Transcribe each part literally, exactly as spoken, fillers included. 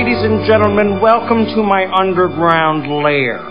Ladies and gentlemen, welcome to my underground lair.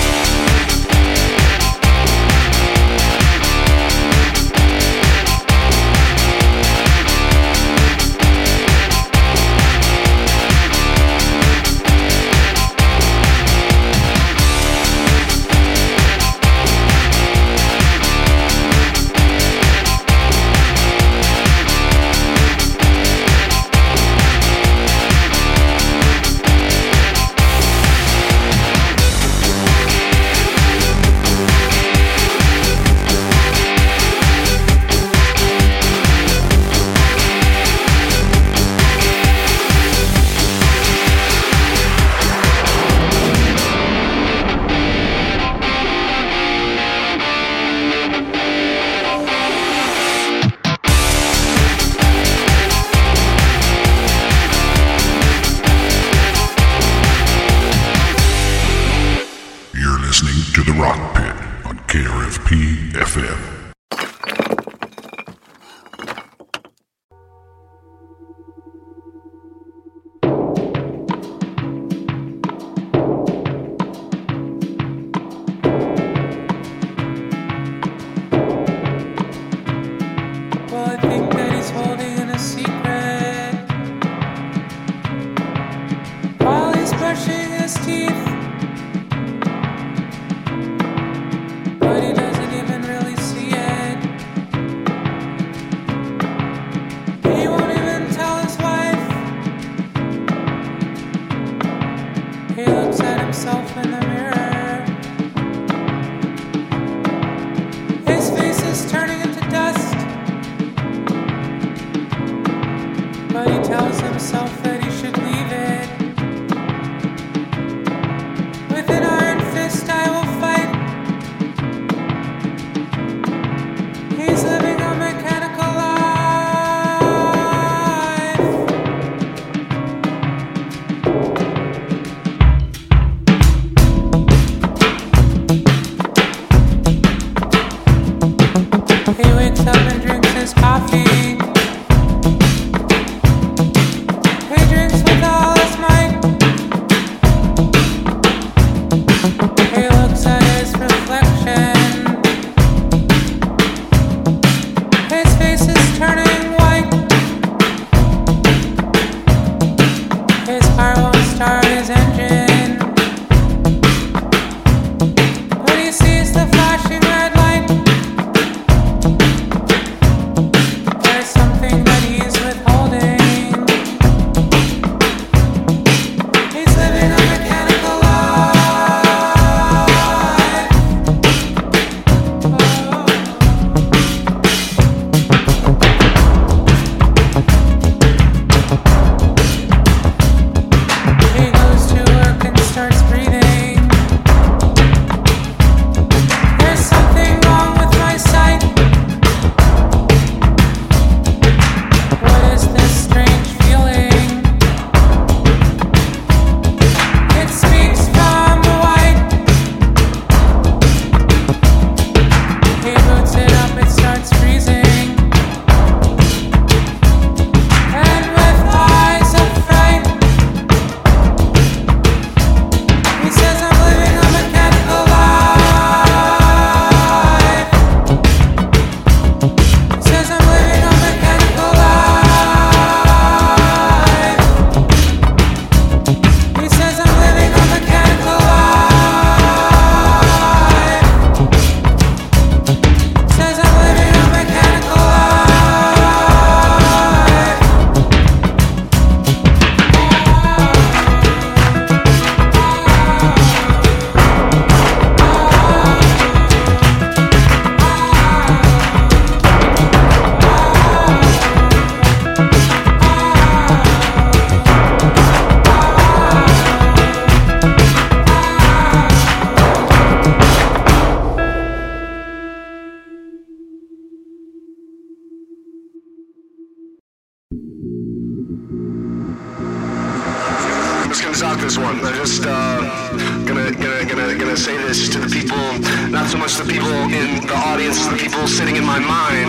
This one. I'm just uh, gonna, gonna, gonna, gonna say this to the people, not so much the people in the audience, the people sitting in my mind.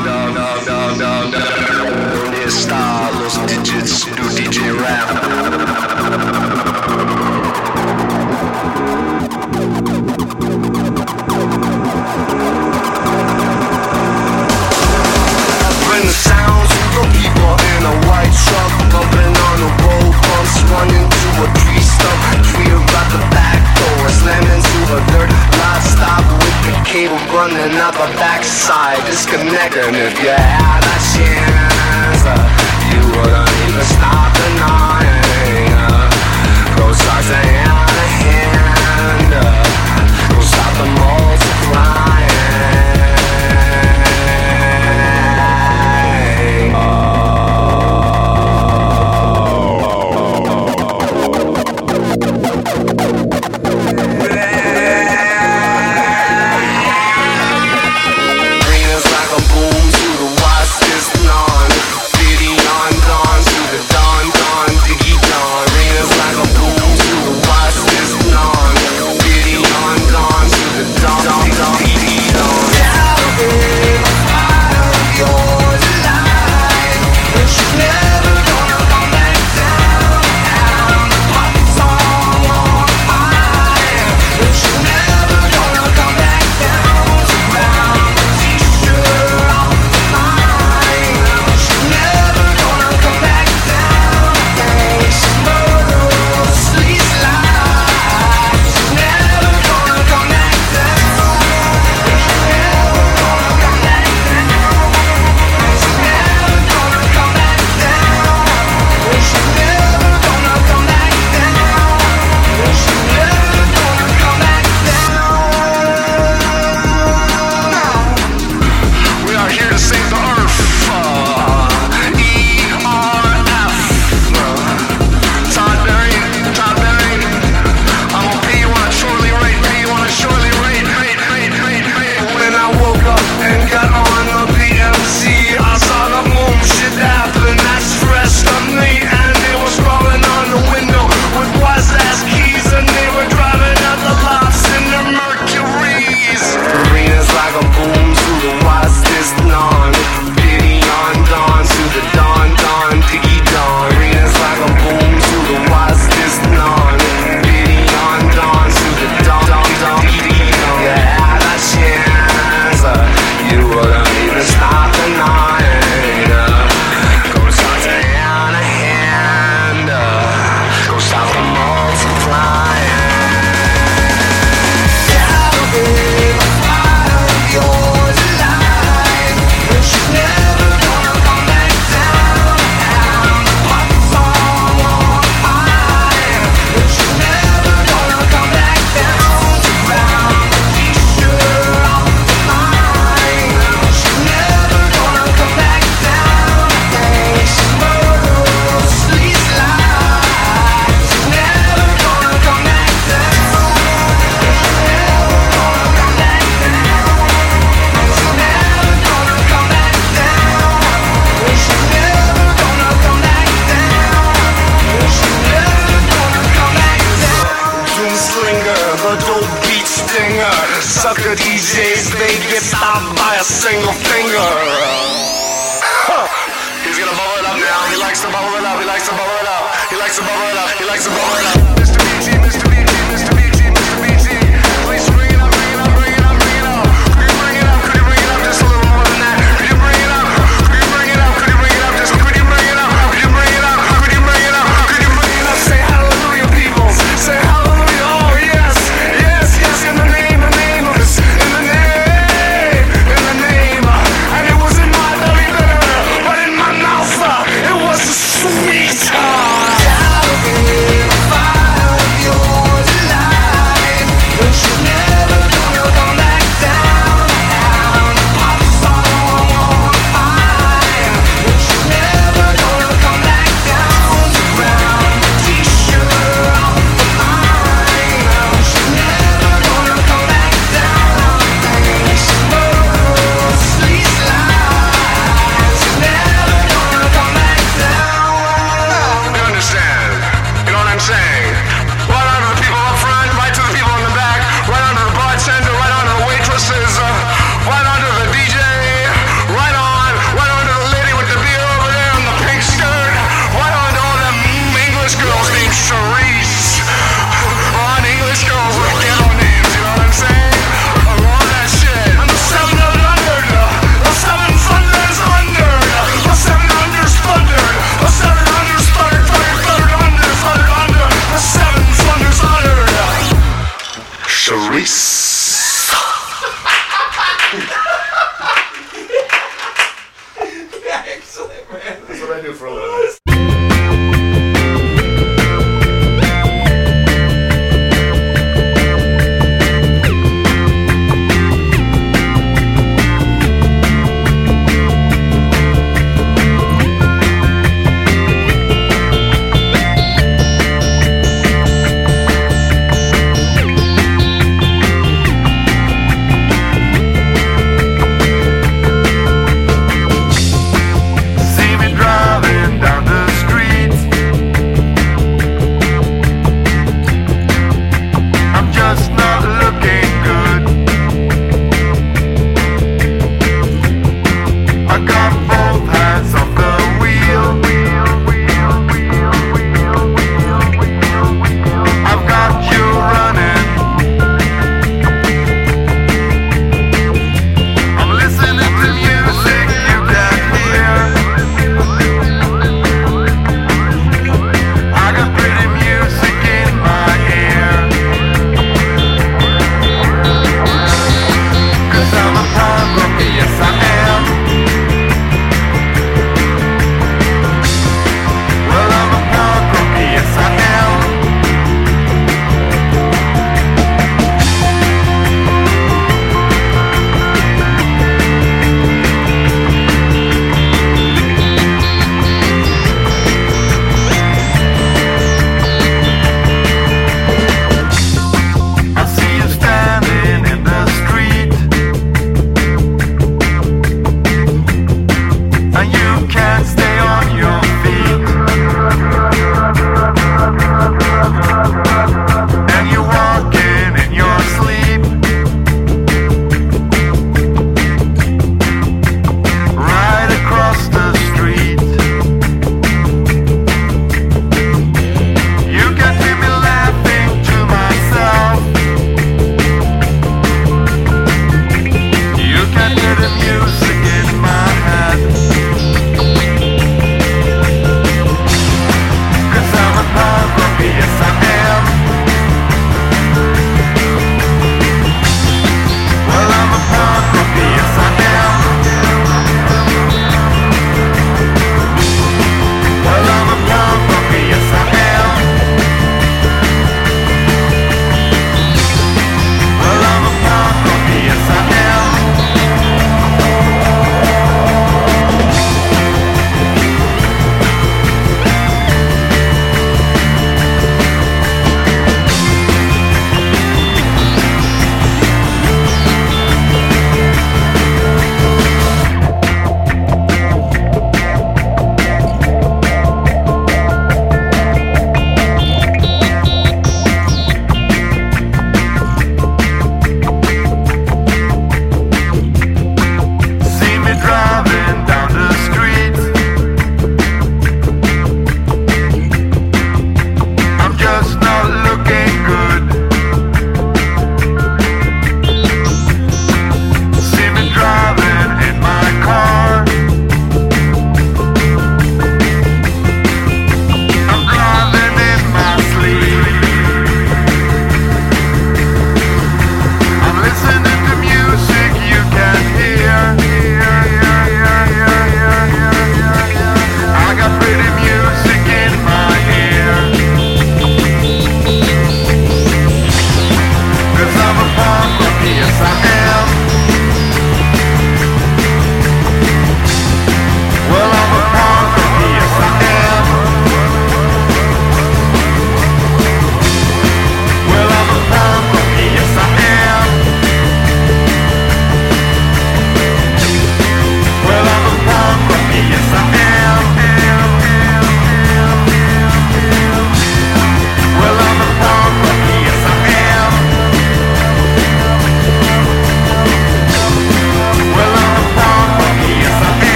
¿Dónde está los digits do D J rap? out the backside, disconnecting. If you had a chance, uh, you wouldn't even stop denying. Uh, go start to hand to hand, uh, go stop the multiplying. Sucker D Js, they get stopped by a single finger. Huh. He's gonna bubble it up now. He likes to bubble it up. He likes to bubble it up. He likes to bubble it up. He likes to bubble it up. Mister B G, Mister B G, Mister B G, Mister B G. Please bring it up, bring it up, bring it up, bring it up. Could you bring it up? Could you bring it up just a little more than that? Could you bring it up? Could you bring it up? Could you bring it up? Just could you bring it up? Could you bring it up? Could you bring it up? Could you bring it up? Say hallelujah, people. Say hallelujah. Oh yes, yes, yes. In the name, the name of this, in the name, in the name. And it was in my belly better, but in my mouth it was sweet. Sharice.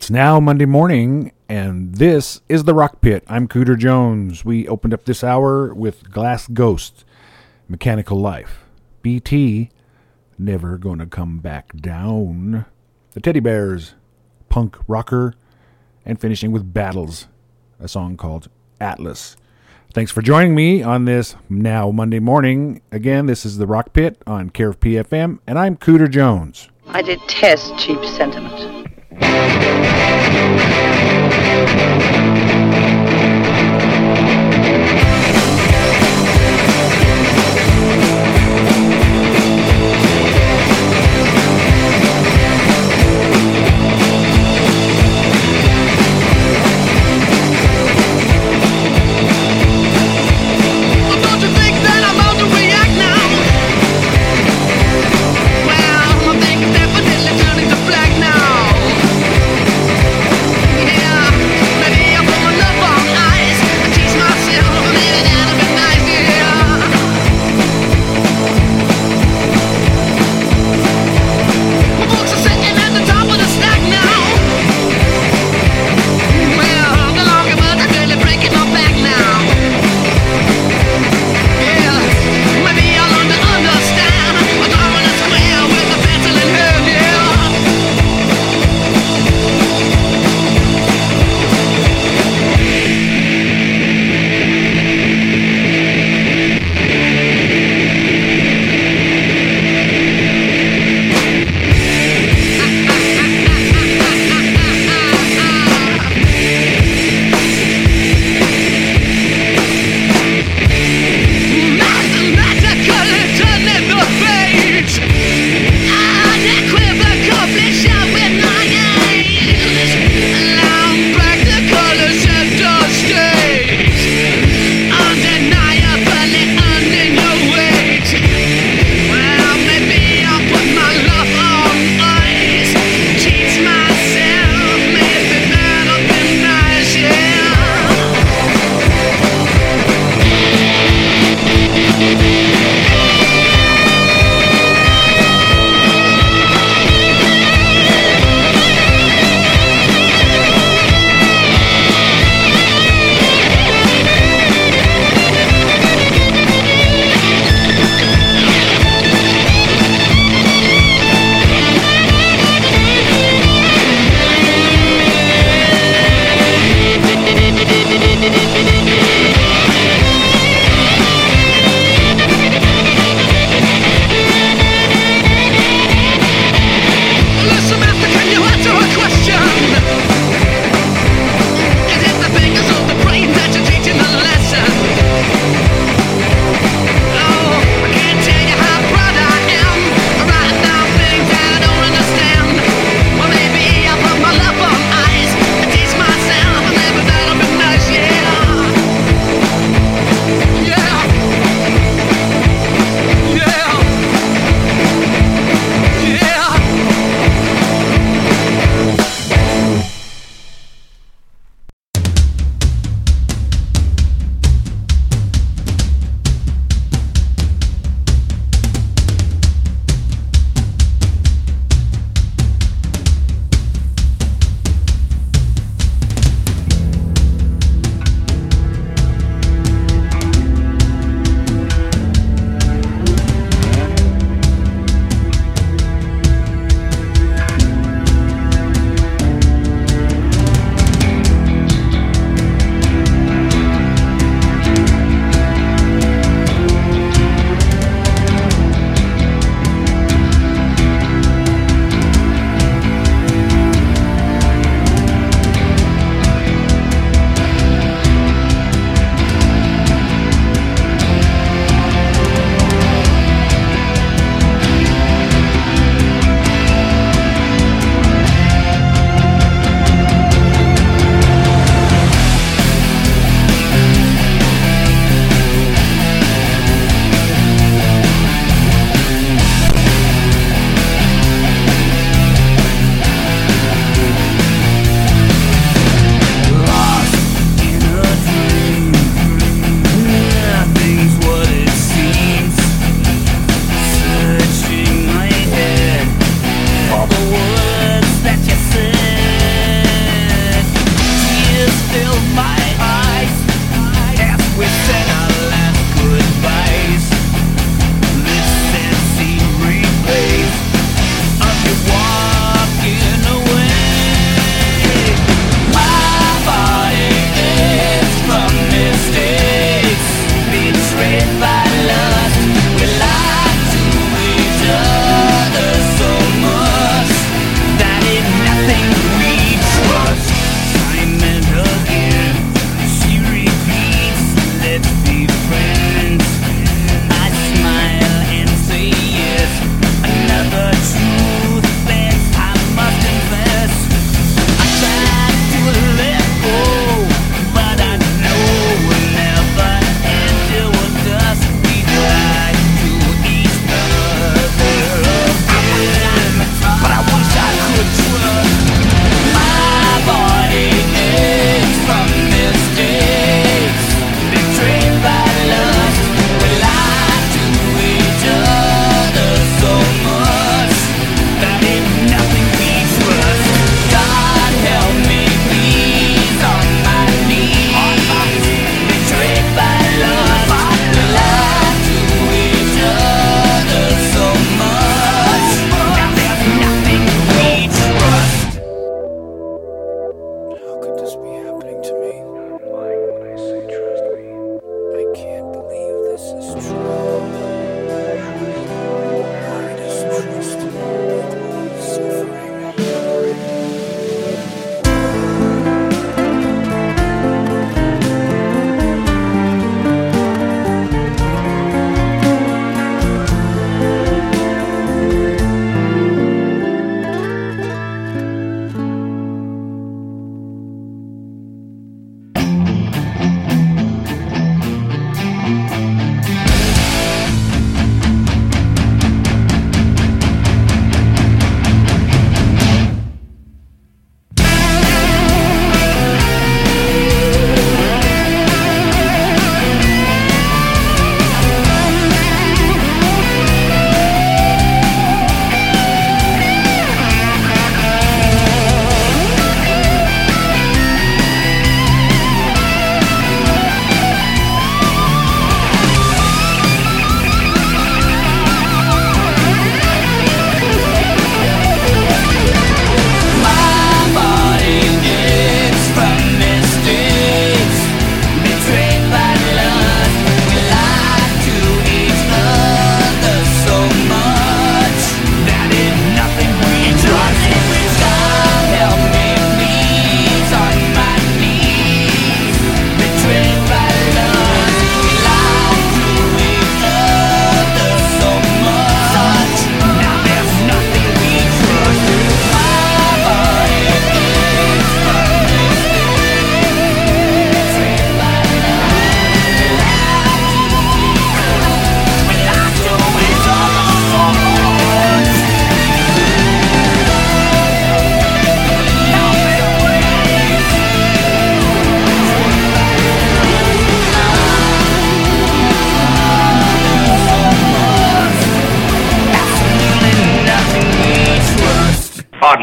It's now Monday morning, and this is the Rock Pit. I'm Cooter Jones. We opened up this hour with Glass Ghost, Mechanical Life, B T, Never Gonna Come Back Down, the Teddy Bears, Punk Rocker, and finishing with Battles, a song called Atlas. Thanks for joining me on this now Monday morning. Again, this is the Rock Pit on Care of P F M, and I'm Cooter Jones. I detest cheap sentiment. Black now. Yeah, ready up on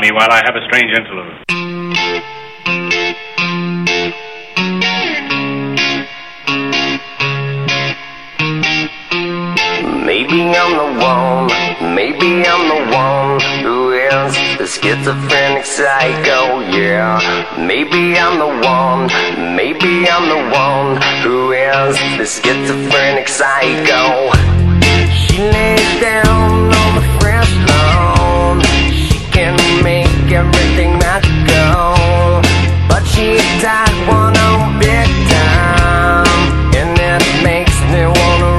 me while I have a strange interlude. Maybe I'm the one, maybe I'm the one who is the schizophrenic psycho, yeah. Maybe I'm the one, maybe I'm the one who is the schizophrenic psycho. She lays down on the fresh lawn, she can make everything magical, but she died one on big time, and it makes me wanna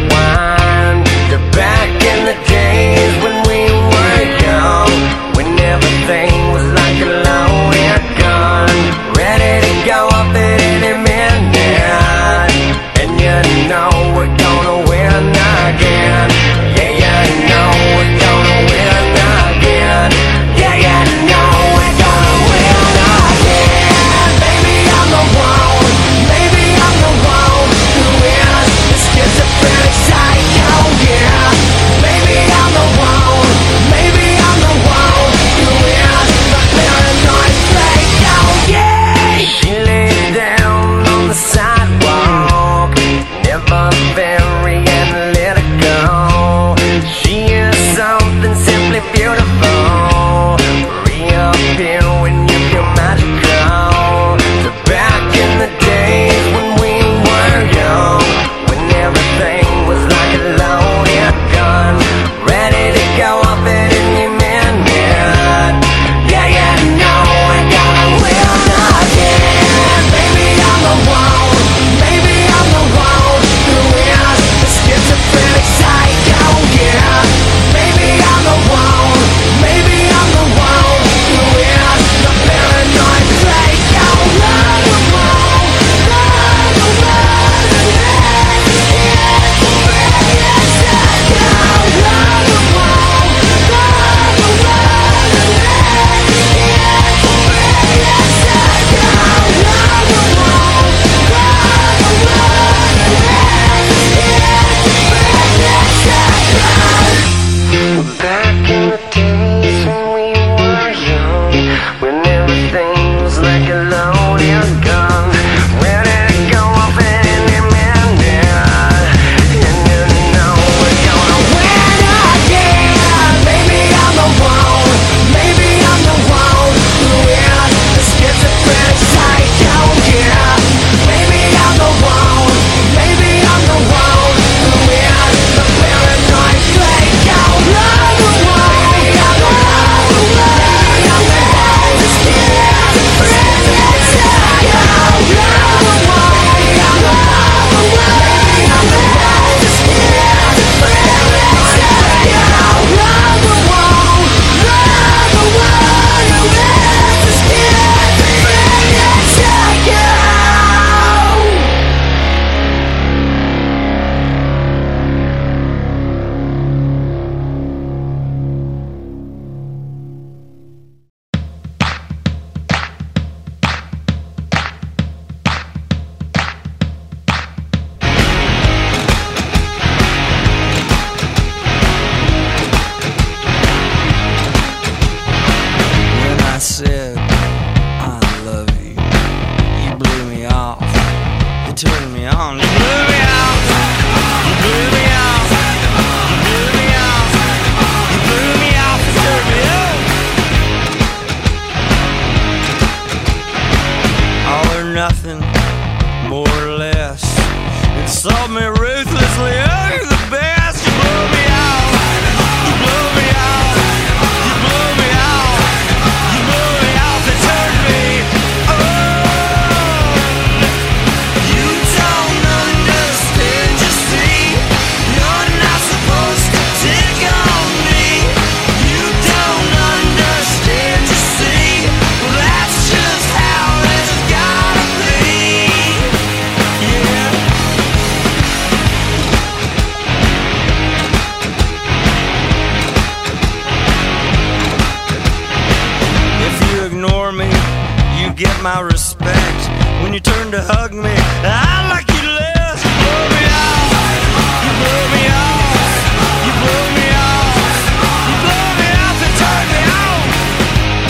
rewind to back in the days when we were young, when everything was like a loaded gun, ready to go up at any minute, and you know we're gonna win again. Yeah, you know we're gonna win again. Yeah, you know we're gonna win again. Maybe I'm the one, maybe I'm the one who is the schizophrenic psycho, yeah. Maybe I'm the one, maybe I'm the one who is the paranoid psycho, yeah. She laid down on the sidewalk, never very analytical. She is something simply beautiful, reappear when you feel magical. So back in the days when we were young, when everything was like a loaded gun, ready to go up at any minute. Yeah, you know we're gonna win again. Maybe I'm the one, maybe I'm the one who is the schizophrenic psycho, yeah. Maybe I'm the one, maybe I'm the one who is the paranoid psycho. Love the one, love the one who is the schizophrenic psycho. Love the one, love the one who is the schizophrenic psycho. Love the one, love the one who is the schizophrenic psycho. Back in the days when we were young, when everything was like a loaded gun, ready to go off at any minute, and you know we're gonna win again. Maybe I'm the one, maybe I'm the one who is the schizophrenic psycho, yeah. Maybe I'm the one, maybe I'm the one who is the paranoid psycho. Love the one, maybe I'm the one, maybe I'm the one, the schizophrenic psycho. Love the one, maybe I'm the one, maybe I'm the one, the schizophrenic psycho. Love the one, love the one who is the schizophrenic psycho. When I said I love you, you blew me off. You turned me on. You blew me off. You blew me off. You blew me off. You blew me off and turned me on. All or nothing, more or less. Insult me ruthlessly. Oh, you're the best. You blew me off. You blew me off. You blew me off. You blew me off and turned me on. You don't understand, you see. You're not supposed to dig on me. You don't understand, you see. Well, that's just how it's gotta be. Yeah. If you ignore me, you get my respect. When you turn to hug me, I like you less. You blow me off. You blow me off. You blow me off. You blow me off and turn me on.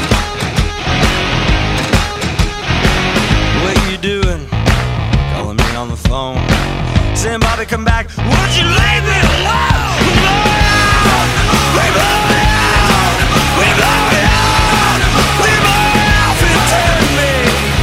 phone, saying, Bobby, come back. Would you leave me alone? We blow it out, we blow it out, we blow it out, we blow it out for you turn me.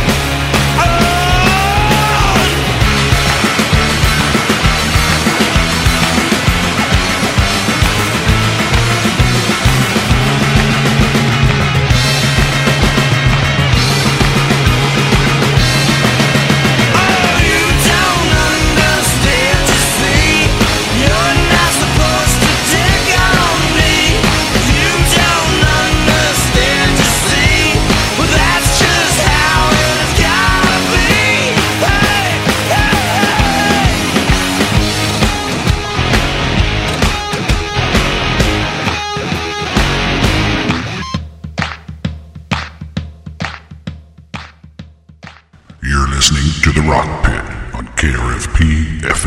To the Rock Pit on K R F P F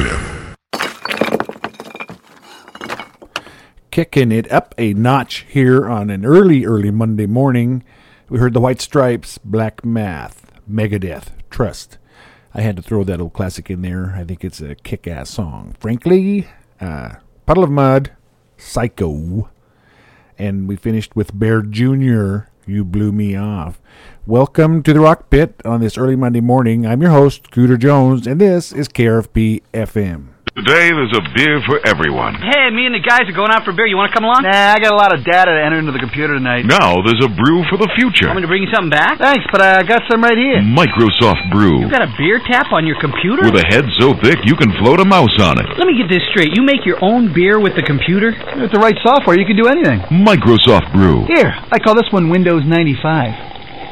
M. Kicking it up a notch here on an early, early Monday morning. We heard the White Stripes, Black Math, Megadeth, Trust. I had to throw that old classic in there. I think it's a kick-ass song. Frankly, uh, Puddle of Mud, Psycho. And we finished with Bear Junior, You Blew Me Off. Welcome to the Rock Pit on this early Monday morning. I'm your host, Cooter Jones, and this is K R F P F M. Today there's a beer for everyone. Hey, me and the guys are going out for beer. You want to come along? Nah, I got a lot of data to enter into the computer tonight. Now there's a brew for the future. Want me to bring you something back? Thanks, but I got some right here. Microsoft Brew. You got a beer tap on your computer? With a head so thick you can float a mouse on it. Let me get this straight. You make your own beer with the computer? With the right software, you can do anything. Microsoft Brew. Here, I call this one Windows ninety-five.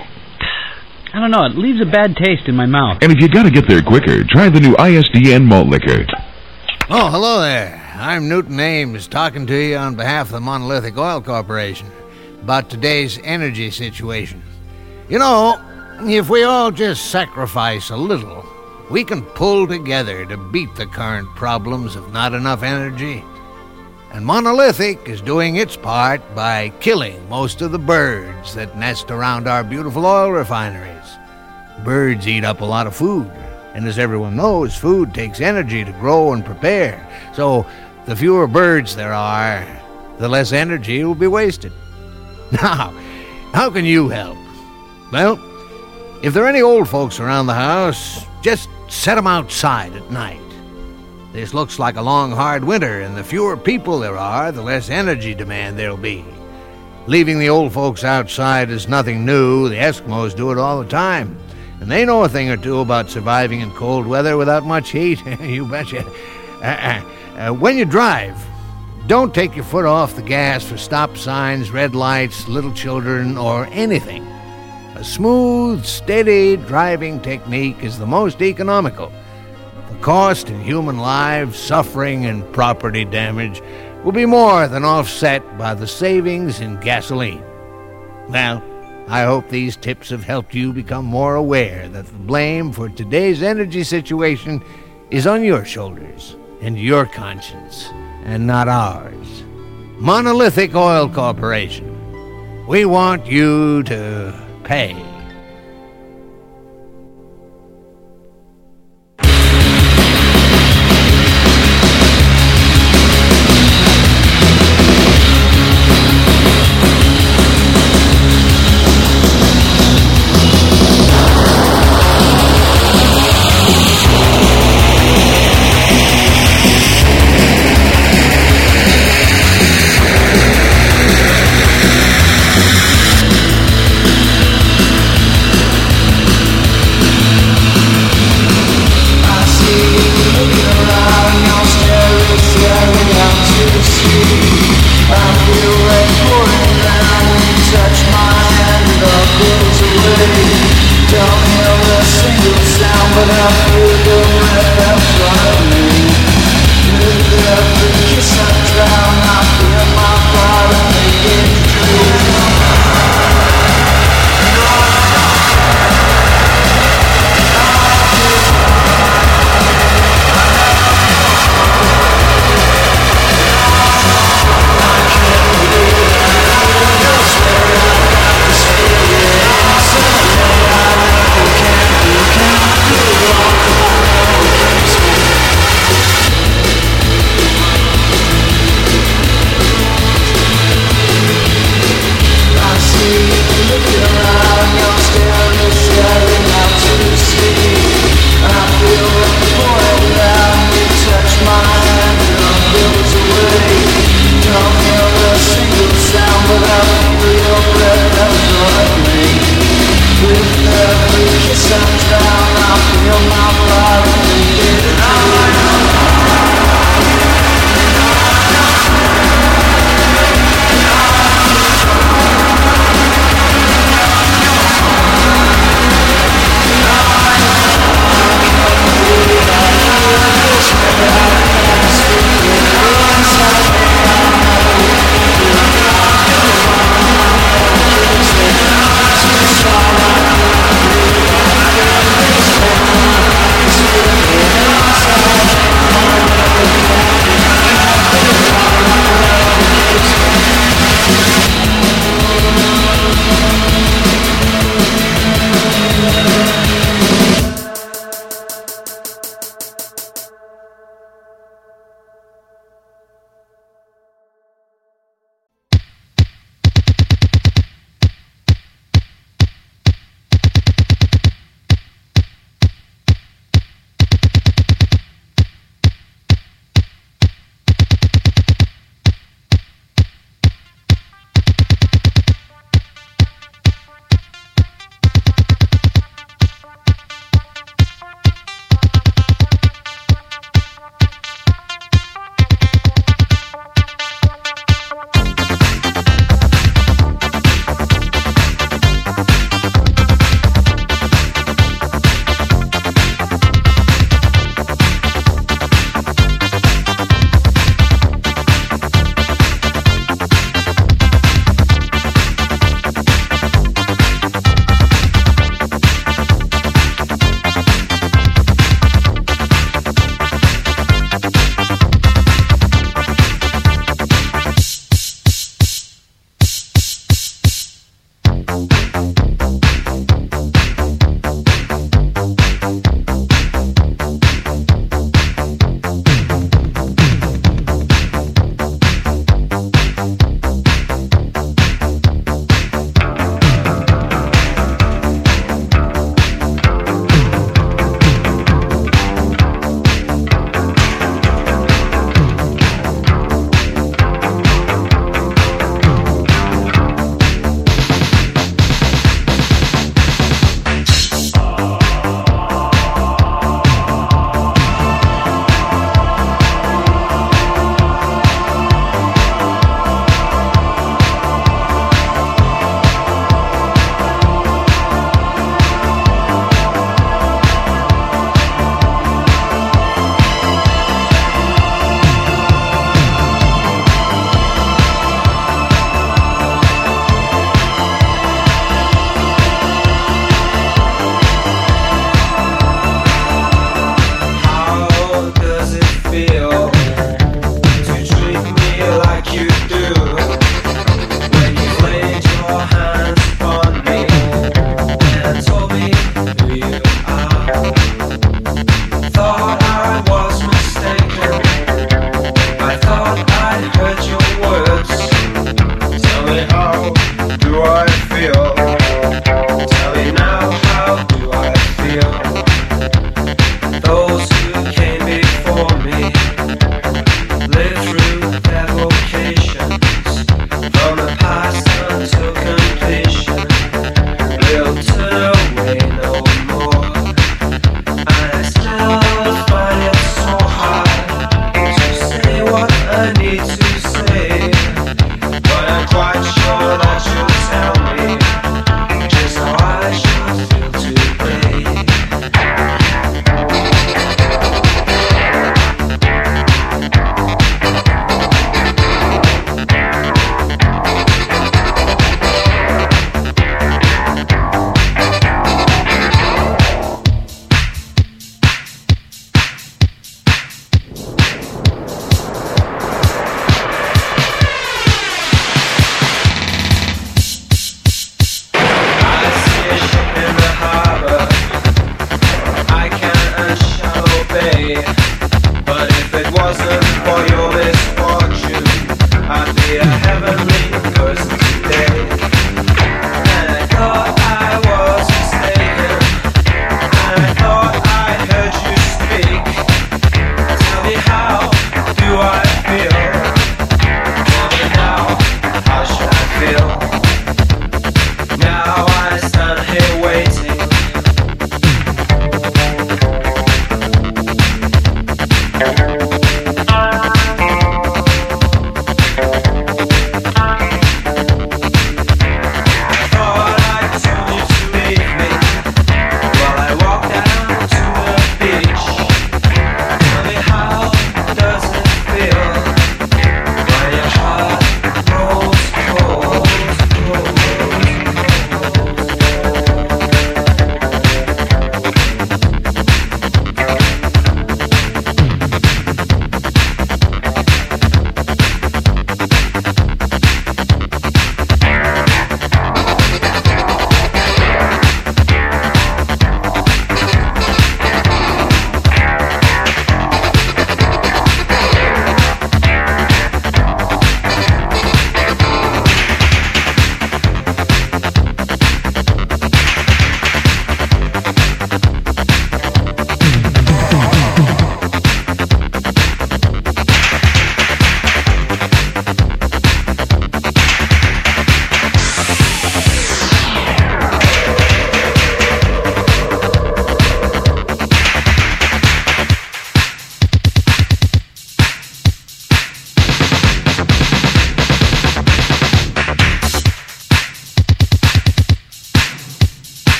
I don't know, it leaves a bad taste in my mouth. And if you gotta get there quicker, try the new I S D N malt liquor. Oh, hello there. I'm Newton Ames, talking to you on behalf of the Monolithic Oil Corporation about today's energy situation. You know, if we all just sacrifice a little, we can pull together to beat the current problems of not enough energy. And Monolithic is doing its part by killing most of the birds that nest around our beautiful oil refineries. Birds eat up a lot of food, and as everyone knows, food takes energy to grow and prepare. So the fewer birds there are, the less energy will be wasted. Now, how can you help? Well, if there are any old folks around the house, just set them outside at night. This looks like a long, hard winter, and the fewer people there are, the less energy demand there'll be. Leaving the old folks outside is nothing new. The Eskimos do it all the time. And they know a thing or two about surviving in cold weather without much heat. You betcha. Uh, uh, when you drive, don't take your foot off the gas for stop signs, red lights, little children, or anything. A smooth, steady driving technique is the most economical. The cost in human lives, suffering, and property damage will be more than offset by the savings in gasoline. Well, I hope these tips have helped you become more aware that the blame for today's energy situation is on your shoulders and your conscience, and not ours. Monolithic Oil Corporation. We want you to pay.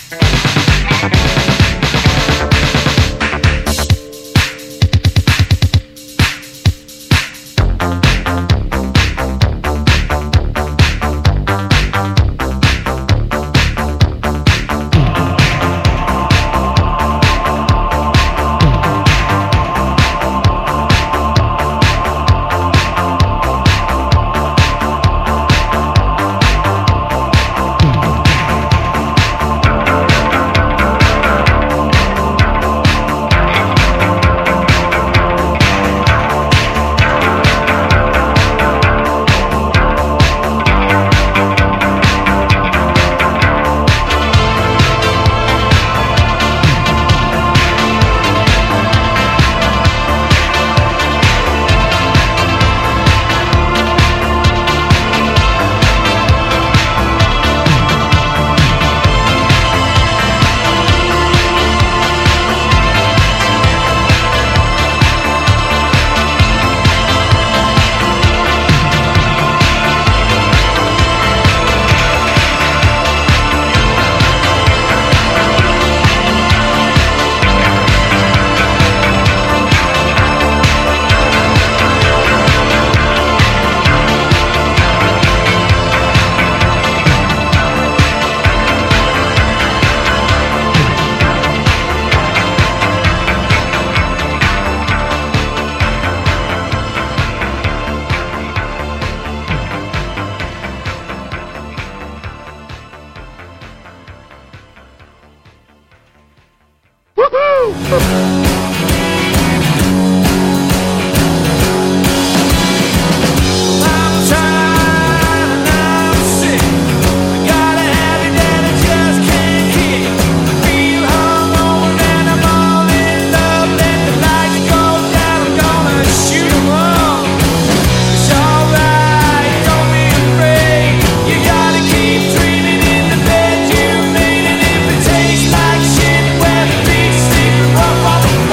Tastes like shit where the beats sleep and rough on the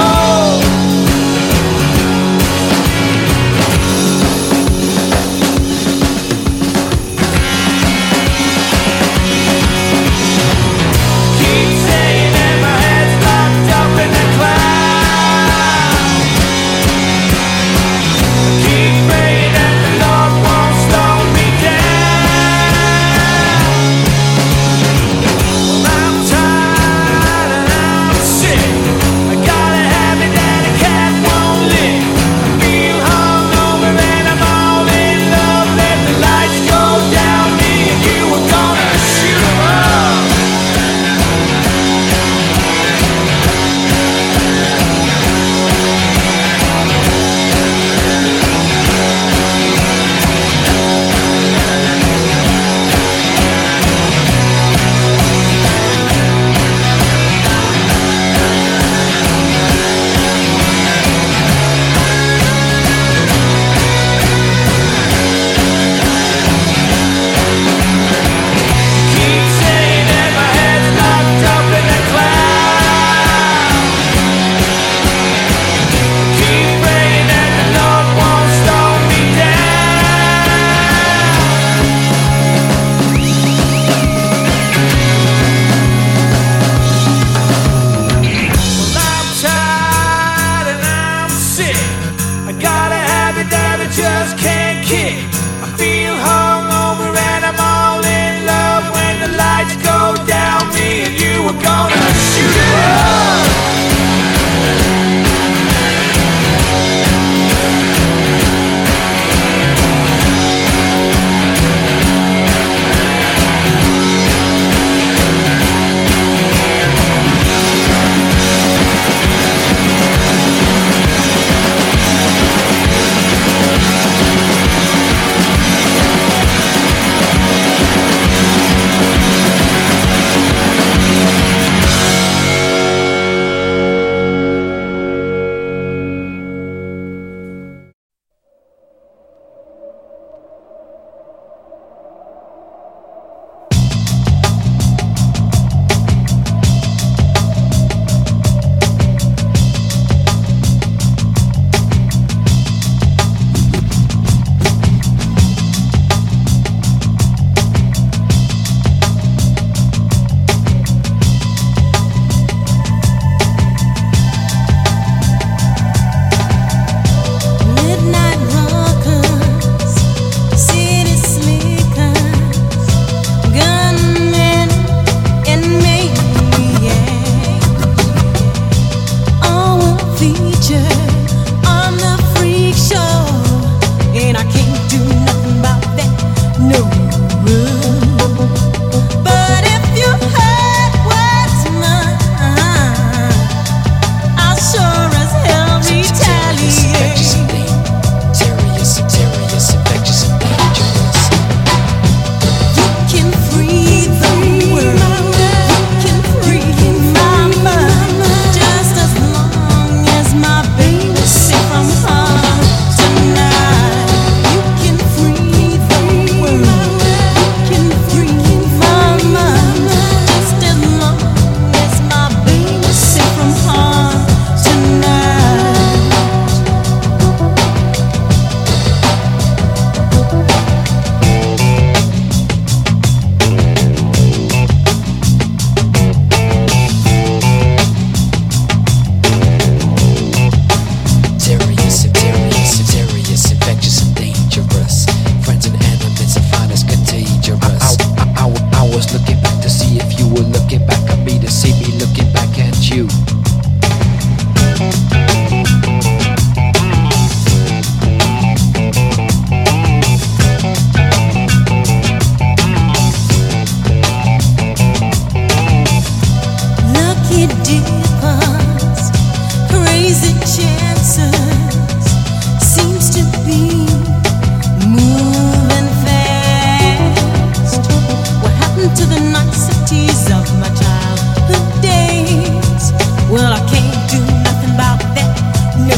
deepens, crazy chances seems to be moving fast. What happened to the niceties of my childhood days? Well, I can't do nothing about that, no.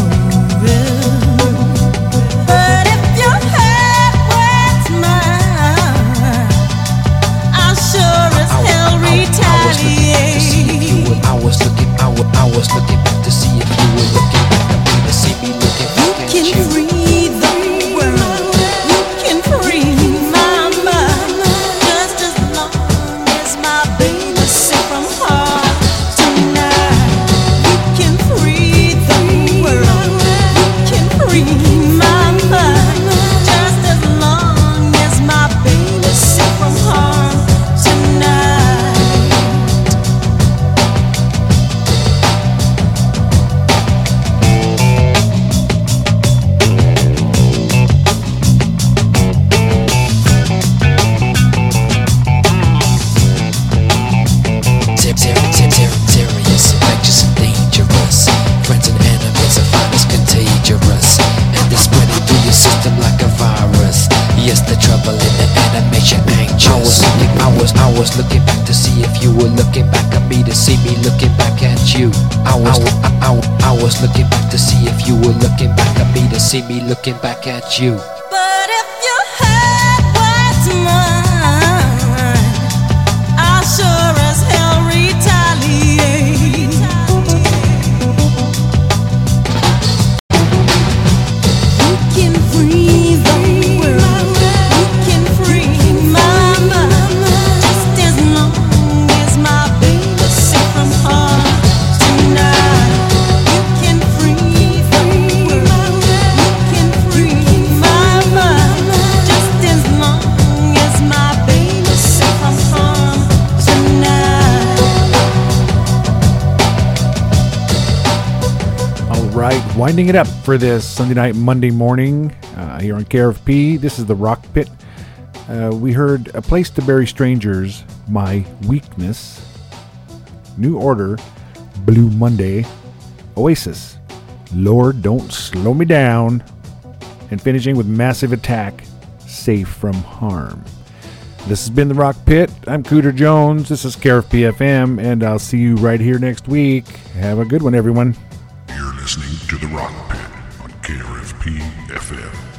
But if your heart was mine, I sure as hell retaliate. I was looking, I was, I was looking back to see if you were looking back at me, to see me looking back at you. You can free the world, you can free my mind, just as long as my baby safe from harm tonight. You can free the world, you can free my mind, just as long as my baby safe from harm tonight. Serious, infectious, and dangerous. Friends and enemies, I find is contagious, and they're spreading through your system like a virus. Yes, the trouble in the animation anxious. I was looking, I was, I was looking back to see if you were looking back at me, to see me looking back at you. I was, I, I, I was looking back to see if you were looking back at me, to see me looking back at you. But if your heart was mine, I sure as hell retaliate. You can free the world, you can free my mind, just as long as my baby's safe from harm tonight. You can free the world, you can free my mind, just as long as my baby's safe from harm tonight. All right, winding it up for this Sunday night, Monday morning uh, here on K R F P. This is the Rock Pit. Uh, we heard A Place to Bury Strangers, My Weakness, New Order, Blue Monday, Oasis, Lord Don't Slow Me Down, and finishing with Massive Attack, Safe from Harm. This has been the Rock Pit. I'm Cooter Jones. This is K R F P F M, and I'll see you right here next week. Have a good one, everyone. You're listening to The Rock Pit on K R F P F M.